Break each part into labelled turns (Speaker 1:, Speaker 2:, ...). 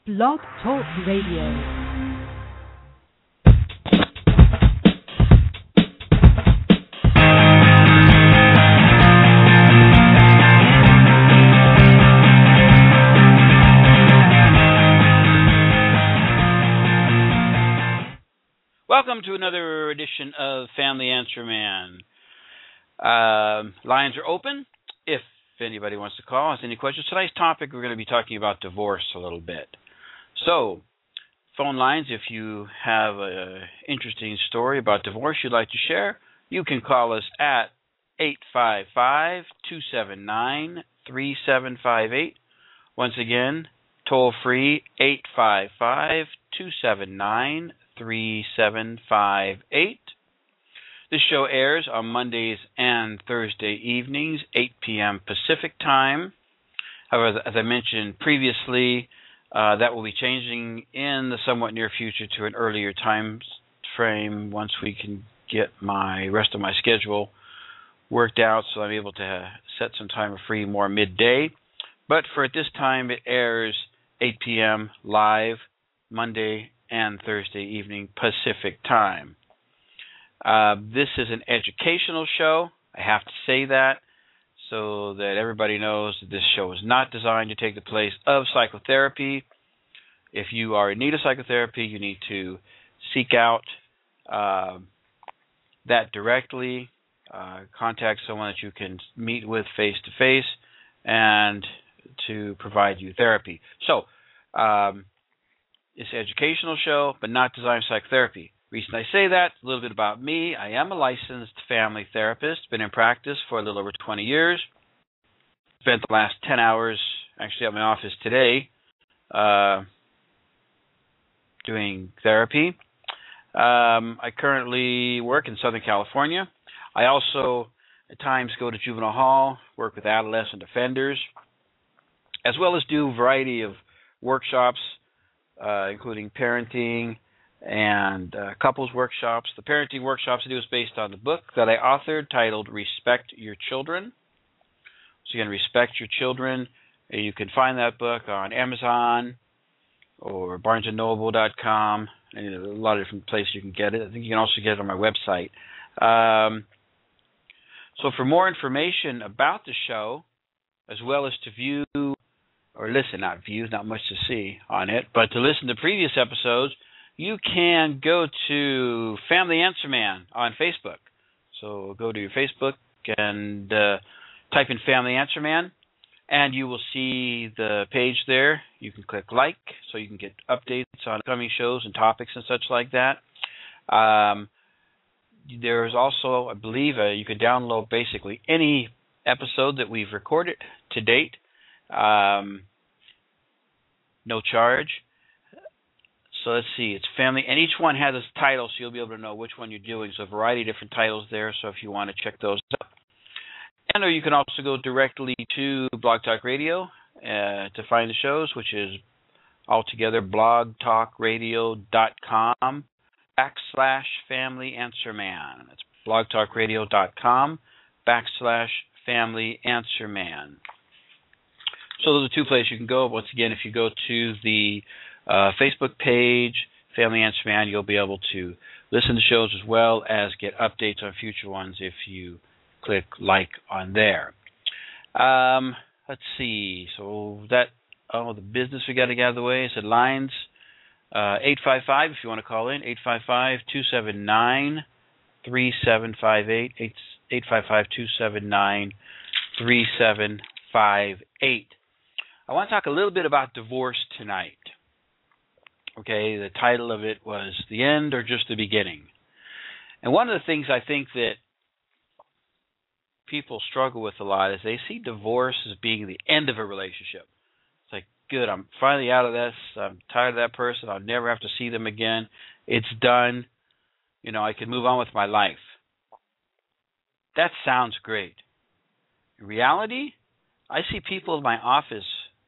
Speaker 1: Blog Talk Radio.
Speaker 2: Welcome to another edition of Family Answer Man. Lines are open if anybody wants to call, has any questions. Tonight's topic, we're going to be talking about divorce a little bit. So, phone lines, if you have an interesting story about divorce you'd like to share, you can call us at 855-279-3758. Once again, toll free, 855-279-3758. This show airs on Mondays and Thursday evenings, 8 p.m. Pacific time. However, as I mentioned previously, that will be changing in the somewhat near future to an earlier time frame once we can get my rest of my schedule worked out so I'm able to set some time free more midday. But for at this time, it airs 8 p.m. live Monday and Thursday evening Pacific time. This is an educational show. I have to say that so that everybody knows that this show is not designed to take the place of psychotherapy. If you are in need of psychotherapy, you need to seek out that directly. Contact someone that you can meet with face-to-face and to provide you therapy. So, it's an educational show, but not designed for psychotherapy. Reason I say that, a little bit about me. I am a licensed family therapist, been in practice for a little over 20 years. Spent the last 10 hours actually at my office today doing therapy. I currently work in Southern California. I also at times go to juvenile hall, work with adolescent offenders, as well as do a variety of workshops, including parenting and couples workshops. The parenting workshops I do is based on the book that I authored titled Respect Your Children. So you can Respect Your Children. You can find that book on Amazon or BarnesandNoble.com, and a lot of different places you can get it. I think you can also get it on my website. So for more information about the show, as well as to view or listen, not view, not much to see on it, but to listen to previous episodes, you can go to Family Answer Man on Facebook. So go to your Facebook and type in Family Answer Man, and you will see the page there. You can click like, so you can get updates on upcoming shows and topics and such like that. There's also, I believe, you can download basically any episode that we've recorded to date. No charge. So let's see, it's family, and each one has a title, so you'll be able to know which one you're doing. So a variety of different titles there, so if you want to check those out. And or you can also go directly to Blog Talk Radio to find the shows, which is altogether blogtalkradio.com/familyanswerman. That's blogtalkradio.com/familyanswerman. So those are two places you can go. Once again, if you go to the Facebook page, Family Answer Man, you'll be able to listen to shows as well as get updates on future ones if you click like on there. Let's see. So that, the business we got to get out of the way. So lines, 855 if you want to call in, 855-279-3758, 855-279-3758. I want to talk a little bit about divorce tonight. Okay, the title of it was The End or Just the Beginning. And one of the things I think that people struggle with a lot is they see divorce as being the end of a relationship. It's like, good, I'm finally out of this. I'm tired of that person. I'll never have to see them again. It's done. I can move on with my life. That sounds great. In reality, I see people in my office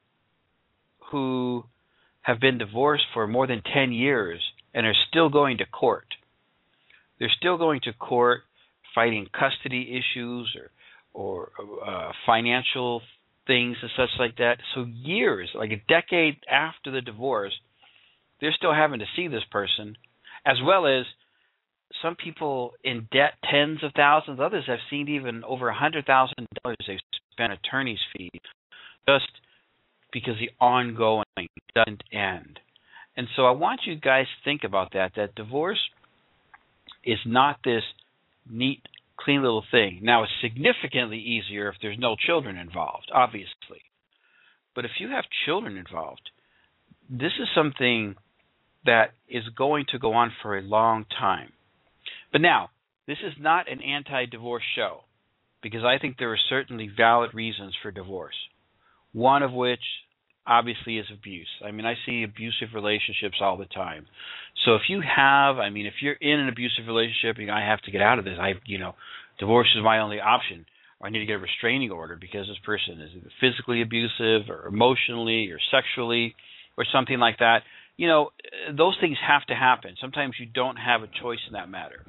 Speaker 2: who have been divorced for more than 10 years and are still going to court. They're still going to court fighting custody issues or financial things and such like that. So years, like a decade after the divorce, they're still having to see this person, as well as some people in debt, tens of thousands. Others have seen even over $100,000 they've spent attorney's fees just because the ongoing doesn't end. And so I want you guys to think about that divorce is not this neat, clean little thing. Now, it's significantly easier if there's no children involved, obviously. But if you have children involved, this is something that is going to go on for a long time. But now, this is not an anti-divorce show, because I think there are certainly valid reasons for divorce. One of which, obviously, is abuse. I mean, I see abusive relationships all the time. So if you're in an abusive relationship, I have to get out of this. Divorce is my only option, or I need to get a restraining order because this person is either physically abusive or emotionally or sexually or something like that. Those things have to happen. Sometimes you don't have a choice in that matter.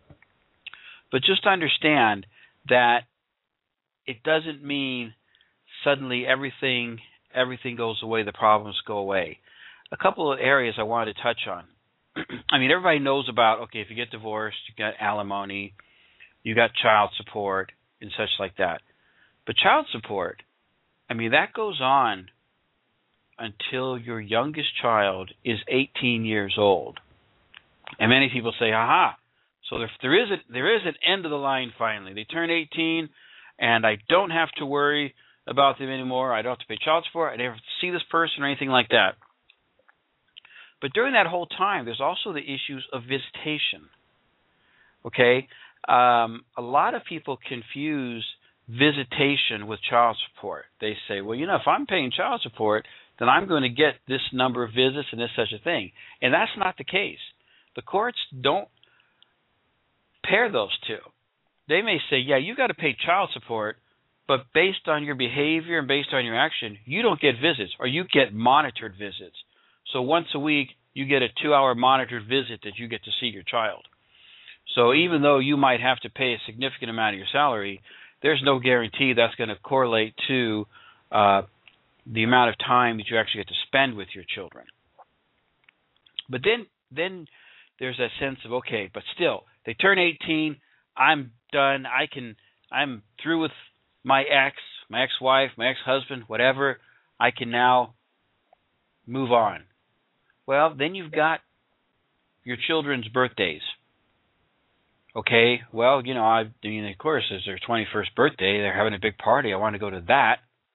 Speaker 2: But just understand that it doesn't mean suddenly everything goes away, the problems go away. A couple of areas I wanted to touch on. Everybody knows about, if you get divorced, you got alimony, you got child support, and such like that. But child support, that goes on until your youngest child is 18 years old. And many people say, aha, so there is an end of the line finally. They turn 18, and I don't have to worry about them anymore. I don't have to pay child support. I don't have to see this person or anything like that. But during that whole time, there's also the issues of visitation. Okay? A lot of people confuse visitation with child support. They say, well, if I'm paying child support, then I'm going to get this number of visits and this such a thing. And that's not the case. The courts don't pair those two. They may say, yeah, you got to pay child support, but based on your behavior and based on your action, you don't get visits, or you get monitored visits. So once a week, you get a 2-hour monitored visit that you get to see your child. So even though you might have to pay a significant amount of your salary, there's no guarantee that's going to correlate to the amount of time that you actually get to spend with your children. But then there's that sense of, okay, but still, they turn 18, I'm done, I'm through with my ex-wife, my ex-husband, whatever, I can now move on. Well, then you've got your children's birthdays. Okay, well, of course, it's their 21st birthday, they're having a big party, I want to go to that.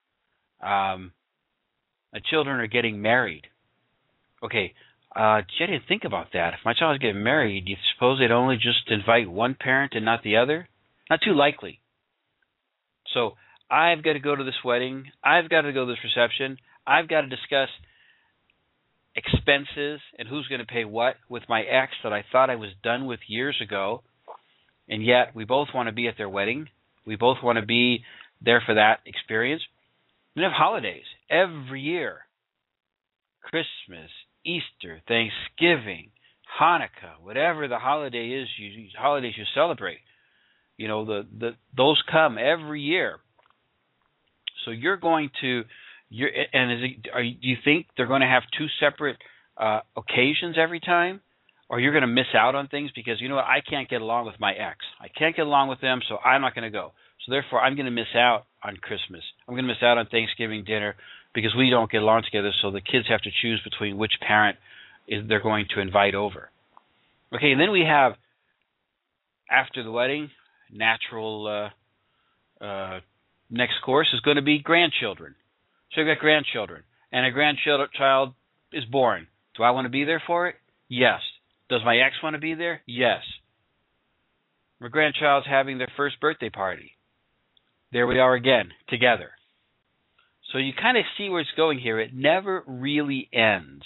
Speaker 2: The children are getting married. Okay, I didn't think about that. If my child is getting married, do you suppose they'd only just invite one parent and not the other? Not too likely. So I've got to go to this wedding. I've got to go to this reception. I've got to discuss expenses and who's going to pay what with my ex that I thought I was done with years ago. And yet we both want to be at their wedding. We both want to be there for that experience. We have holidays every year. Christmas, Easter, Thanksgiving, Hanukkah, whatever the holiday is, holidays you celebrate. Those come every year. So you're going to, do you think they're going to have two separate occasions every time? Or you're going to miss out on things because, I can't get along with my ex. I can't get along with them, so I'm not going to go. So therefore, I'm going to miss out on Christmas. I'm going to miss out on Thanksgiving dinner because we don't get along together, so the kids have to choose between which parent they're going to invite over. Okay, and then we have, after the wedding, natural next course is going to be grandchildren. So you've got grandchildren, and a grandchild is born. Do I want to be there for it? Yes. Does my ex want to be there? Yes. My grandchild's having their first birthday party. There we are again, together. So you kind of see where it's going here. It never really ends.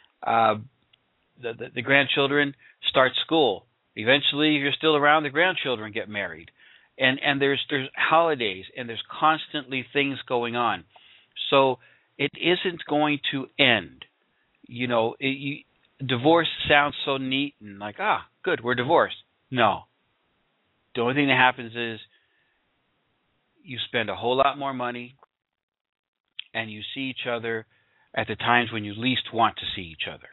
Speaker 2: The grandchildren start school. Eventually, if you're still around, the grandchildren get married. And there's holidays, and there's constantly things going on. So it isn't going to end. Divorce sounds so neat and like, good, we're divorced. No. The only thing that happens is you spend a whole lot more money. and you see each other at the times when you least want to see each other.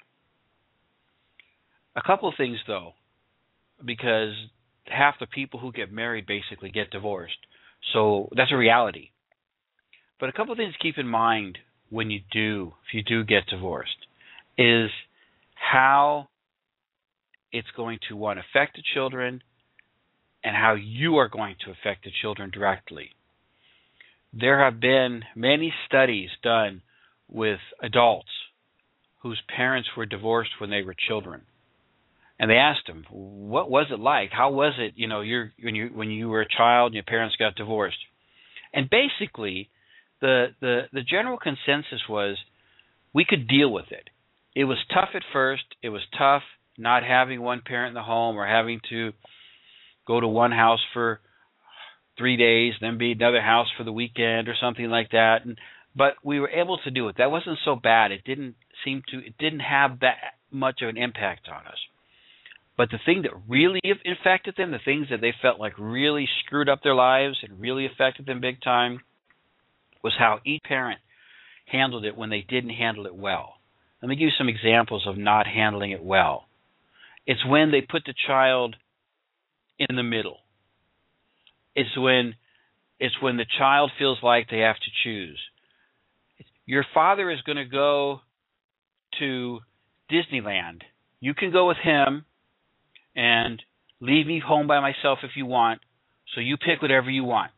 Speaker 2: A couple of things, though, because half the people who get married basically get divorced. So that's a reality. But a couple of things to keep in mind when if you do get divorced, is how it's going to, one, affect the children and how you are going to affect the children directly. There have been many studies done with adults whose parents were divorced when they were children. And they asked them, what was it like? How was it, when you were a child and your parents got divorced? And basically, the general consensus was we could deal with it. It was tough at first. It was tough not having one parent in the home or having to go to one house for 3 days, then be another house for the weekend or something like that. But we were able to do it. That wasn't so bad. It didn't have that much of an impact on us. But the thing that really affected them, the things that they felt like really screwed up their lives and really affected them big time, was how each parent handled it when they didn't handle it well. Let me give you some examples of not handling it well. It's when they put the child in the middle. It's when the child feels like they have to choose. Your father is going to go to Disneyland. You can go with him and leave me home by myself if you want, so you pick whatever you want.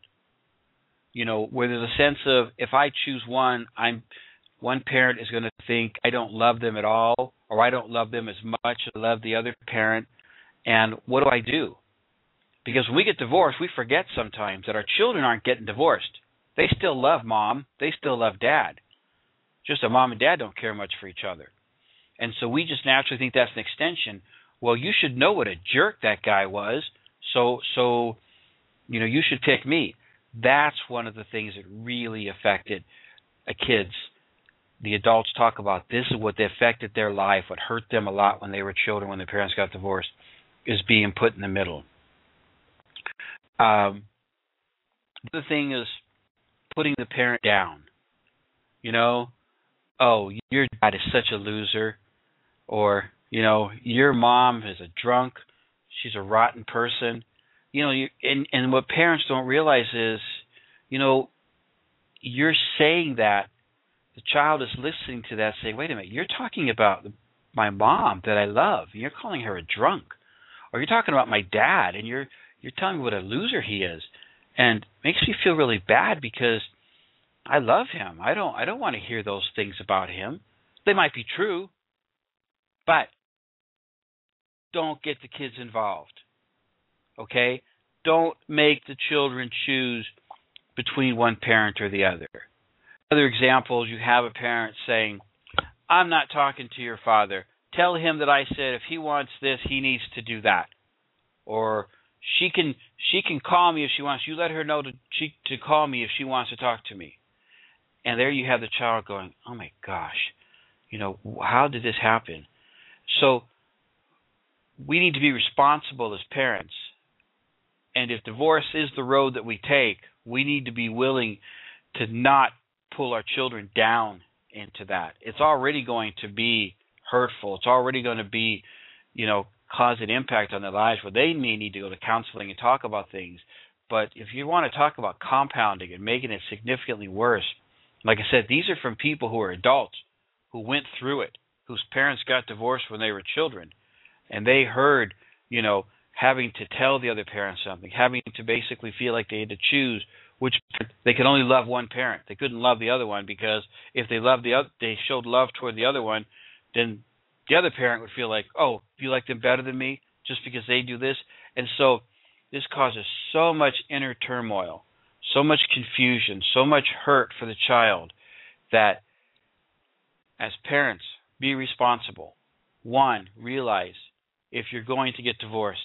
Speaker 2: Where there's a sense of, if I choose one parent is going to think I don't love them at all, or I don't love them as much as I love the other parent, and what do? Because when we get divorced, we forget sometimes that our children aren't getting divorced. They still love mom. They still love dad. Just that mom and dad don't care much for each other. And so we just naturally think that's an extension. Well, you should know what a jerk that guy was, so you should pick me. That's one of the things that really affected kids. The adults talk about this is what affected their life, what hurt them a lot when they were children, when their parents got divorced, is being put in the middle. The other thing is putting the parent down. Oh, your dad is such a loser, or your mom is a drunk, she's a rotten person. And what parents don't realize is, you're saying that, the child is listening to that, saying, wait a minute, you're talking about my mom that I love, and you're calling her a drunk. Or you're talking about my dad, and you're telling me what a loser he is. And it makes me feel really bad because I love him. I don't want to hear those things about him. They might be true, but don't get the kids involved. Okay? Don't make the children choose between one parent or the other. Other examples, you have a parent saying, I'm not talking to your father. Tell him that I said if he wants this, he needs to do that. Or she can call me if she wants. You let her know to call me if she wants to talk to me. And there you have the child going, oh my gosh, how did this happen? So we need to be responsible as parents. And if divorce is the road that we take, we need to be willing to not pull our children down into that. It's already going to be hurtful. It's already going to be, cause an impact on their lives where they may need to go to counseling and talk about things. But if you want to talk about compounding and making it significantly worse, like I said, these are from people who are adults, who went through it, whose parents got divorced when they were children. And they heard, having to tell the other parent something, having to basically feel like they had to choose which they could only love one parent. They couldn't love the other one because if they showed love toward the other one, then the other parent would feel like, oh, you like them better than me just because they do this. And so this causes so much inner turmoil, so much confusion, so much hurt for the child that as parents, be responsible. One, realize if you're going to get divorced,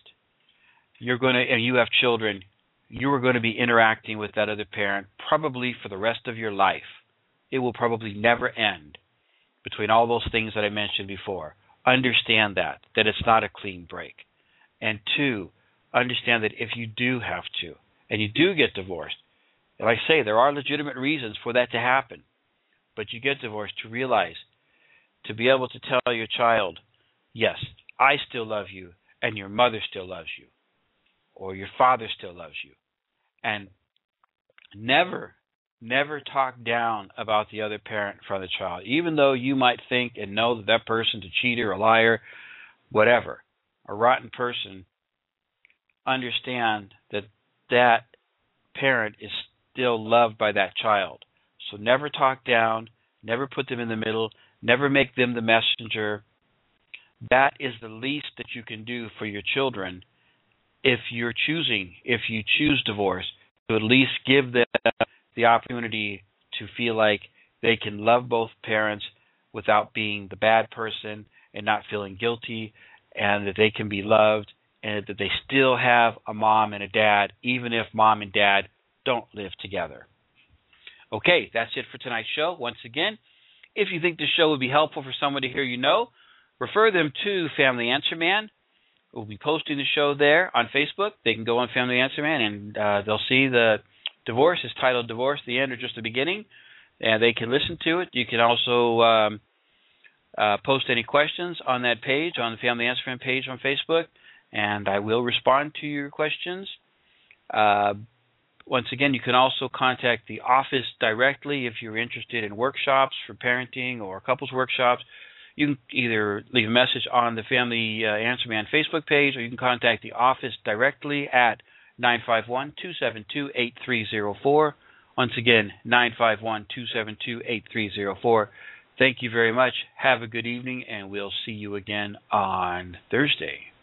Speaker 2: and you have children, you are going to be interacting with that other parent probably for the rest of your life. It will probably never end between all those things that I mentioned before. Understand that it's not a clean break. And two, understand that if you do have to, and you do get divorced, like I say, there are legitimate reasons for that to happen. but you get divorced, to realize, to be able to tell your child, yes, I still love you, and your mother still loves you, or your father still loves you. And never talk down about the other parent in front of the child, even though you might think and know that that person's a cheater, a liar, whatever, a rotten person. Understand that that parent is still loved by that child. So never talk down, never put them in the middle, never make them the messenger. That is the least that you can do for your children if you choose divorce, to at least give them the opportunity to feel like they can love both parents without being the bad person and not feeling guilty, and that they can be loved, and that they still have a mom and a dad, even if mom and dad don't live together. Okay, that's it for tonight's show. Once again, if you think this show would be helpful for someone to hear you know, refer them to Family Answer Man. We'll be posting the show there on Facebook. They can go on Family Answer Man, and they'll see the divorce is titled Divorce, the End or Just the Beginning, and they can listen to it. You can also post any questions on that page, on the Family Answer Man page on Facebook, and I will respond to your questions. Once again, you can also contact the office directly if you're interested in workshops for parenting or couples workshops. You can either leave a message on the Family Answer Man Facebook page, or you can contact the office directly at 951-272-8304. Once again, 951-272-8304. Thank you very much. Have a good evening, and we'll see you again on Thursday.